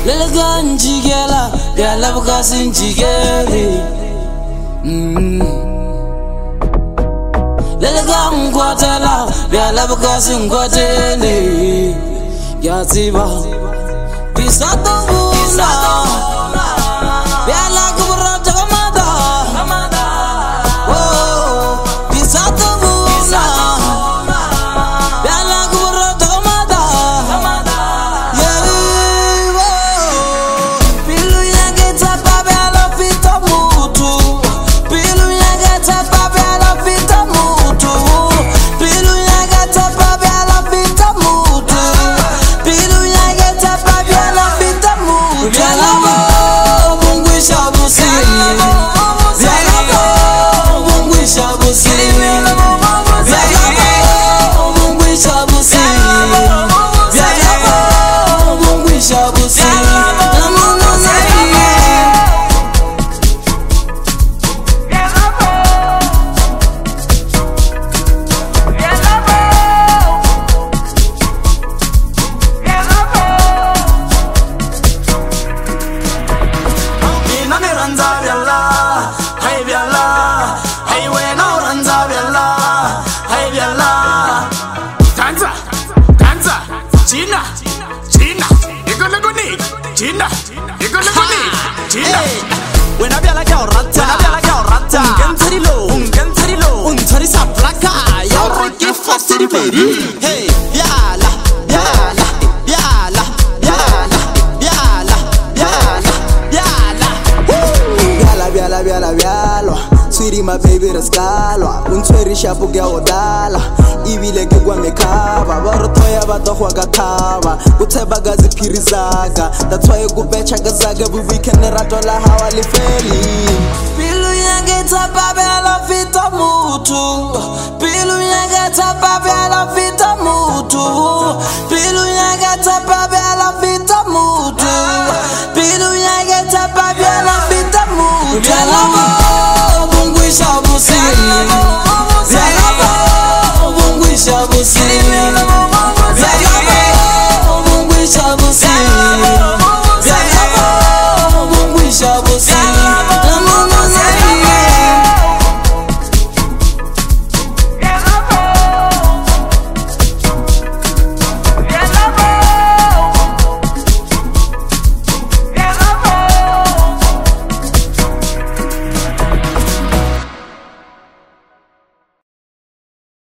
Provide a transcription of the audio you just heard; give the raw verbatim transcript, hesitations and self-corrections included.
Lele ganjigela, biala bukasin jigeli. Lele gangwatela, biala bukasin gwateli. Yaziba, bisato buna, biala kubra jagamada. Oh, bisato buna, biala kubra jagamada. Yeah, oh, pilu yageta babe ala fita mutu, pilu yageta babe ala fita mutu, pilu yageta babe ala fita mutu, pilu yageta babe ala fita mutu. Biala bo, mungu shabusi, biala bo, mungu shabusi, biala bo, mungu shabusi, biala bo, mungu shabusi. Gina, Gina, you gonna go need Gina, you gonna go need Gina. When I be like your rata, when I be like your rata, un tari low, un tari low, un tari sa plaka, your rocky fast to the baby. Hey, biala, biala, biala, biala, biala, biala, biala, biala, biala, biala, biala. Sweetie, my baby, the scala. Un sweaty shapo gao dala. Ibile ke kwa mekaba. Barotoya batohwa gataba. Uteba gazi pirizaga. That's why you go becha gazaga. We weekend ratola hawa lifeli. Pilu yageta babe ala fita mutu, pilu yageta babe ala fita mutu, pilu yageta babe